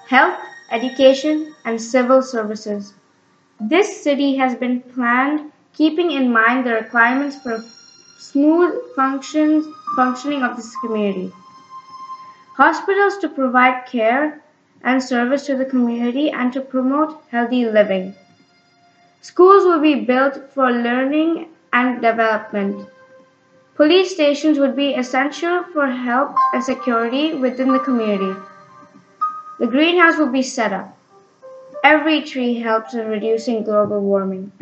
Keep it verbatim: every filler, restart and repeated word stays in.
health, education, and civil services. This city has been planned keeping in mind the requirements for smooth functions, functioning of this community. Hospitals to provide care and service to the community and to promote healthy living. Schools will be built for learning and development. Police stations would be essential for help and security within the community. The greenhouse will be set up. Every tree helps in reducing global warming.